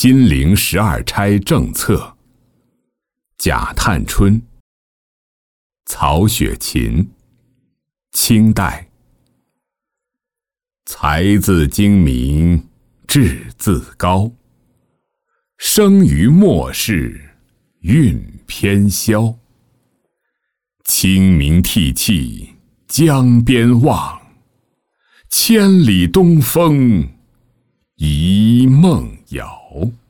金陵12钗正册，贾探春，曹雪芹，清代。才自精明，志自高，生于末世，运偏消。清明涕泣江边望，千里东风一梦遥。